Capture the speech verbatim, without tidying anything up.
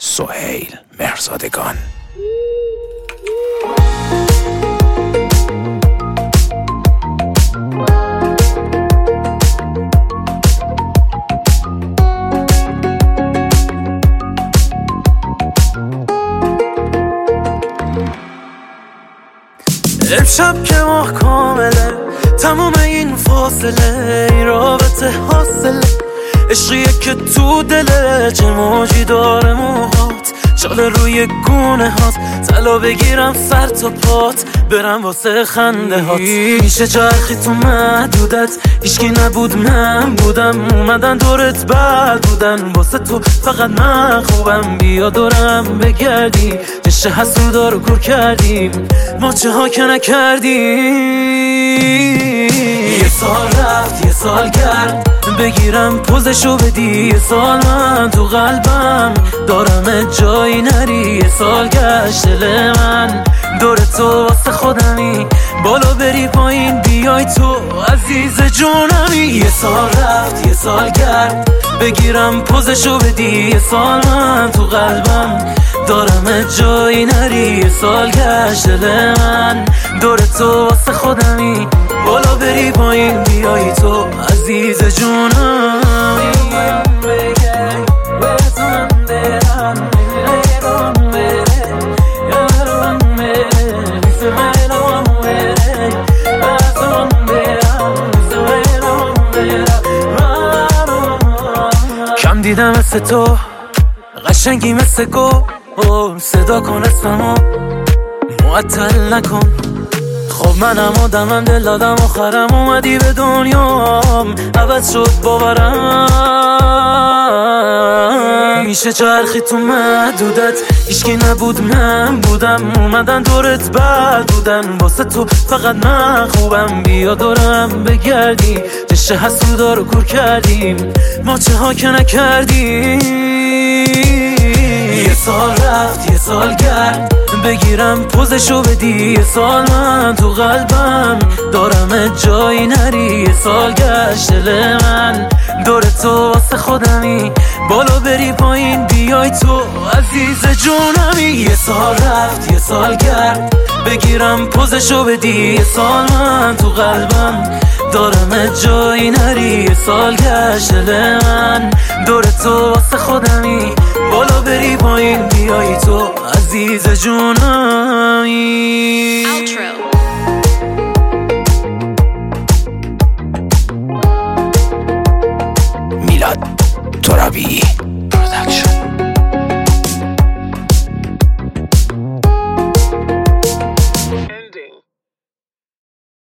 سهیل مهرزادگان. امشب که ماه کامله، تمام این فاصله این رابطه حاصله، عشقیه که تو دله چه موجی داره موهات، چاله روی گونه هات، طلا بگیرم سر تا پات، برم واسه خنده هات. میشه چرخی تو محدودت، هیچکی نبود من بودم، اومدن دورت بد بودن، واسه تو فقط من خوبم، بیا دورم بگردی، چشه حسودا رو کور کردیم، ما چه ها که نکردیم. یه سال رفت یه سال گرد، بگیرم پوزشو بدی، یه سال من تو قلبم دارم جایی نری، یه سال گشت دل من دور تو واسه خودمی، بالا بری پایین بیای تو عزیز جونمی. یه سال رفت یه سال گرد، بگیرم پوزشو بدی، یه سال من تو قلبم دارم جایی نری، یه سال گشت دل من دور تو واسه خودمی، بالا بری پایین بیای تو عزیز جونم. کم دیدم مثل تو، قشنگی مثل گل، صدا کن اسممو معطل نکن. خب منم آدمم، دل دادم آخرم اومدی به دنیام، عوض شد باورم. میشه چرخی تو محدودت، هیچکی نبود من بودم، اومدن دورت بد بودن، واسه تو فقط من خوبم، بیا دورم بگردی، چشه حسودا رو کور کردیم، ما چه ها که نکردیم. یه سال رفت یه سال گرد، بگیرم پوزشو بدی، یه سال من تو قلبم دارم جایی نری، یه سال گشت دل من دور تو واسه خودمی، بالا بری پایین بیای تو عزیز جونمی. یه سال رفت یه سال گرد، بگیرم پوزشو بدی، یه سال من تو قلبم دارم جایی نری، یه سال گشت دل من دور تو واسه خودمی، بالا بری پایین بیای تو عزیز جونم.